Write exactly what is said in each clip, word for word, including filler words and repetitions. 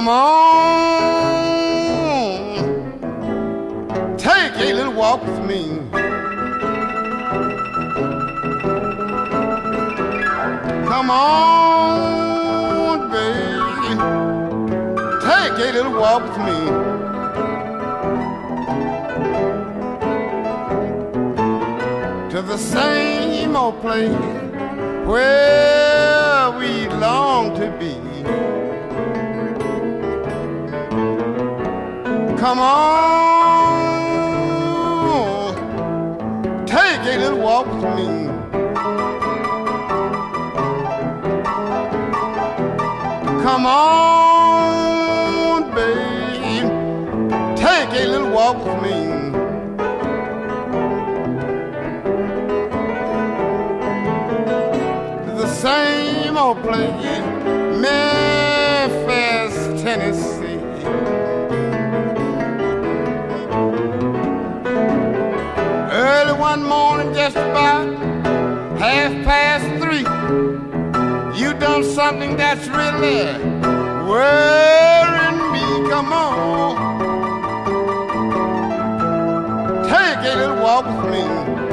Come on, take a little walk with me. Come on, baby, take a little walk with me. To the same old place where we long to be. Come on, take a little walk with me. Come on, babe, take a little walk with me. The same old place, Memphis, Tennessee. Early one morning, just about half past three, you done something that's really worrying me. Come on, take a little walk with me.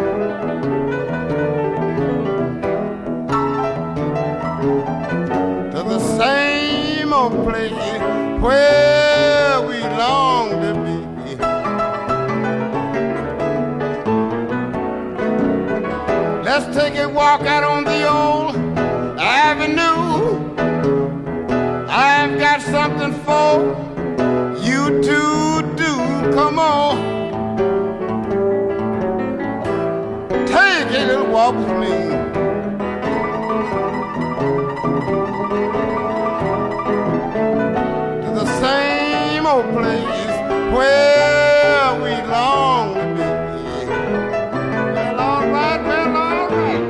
Same old place where we long to be. Let's take a walk out on the old avenue. I've got something for you to do. Come on, take a little walk with me. Same old place where we long to be. Well, all right, well, all right.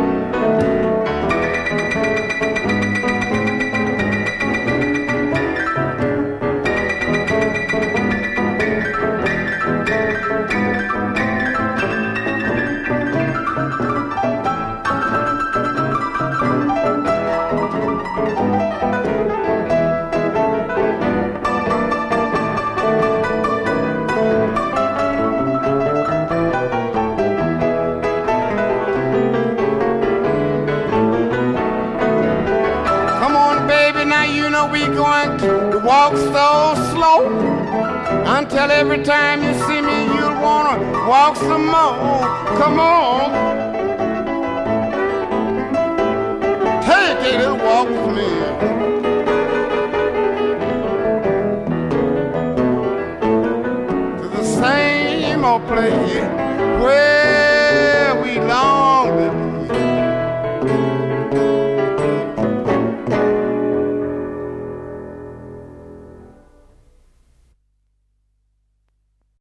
Walk so slow until every time you see me you'll wanna walk some more. Come on, take a little walk with me. To the same old place where we long to be.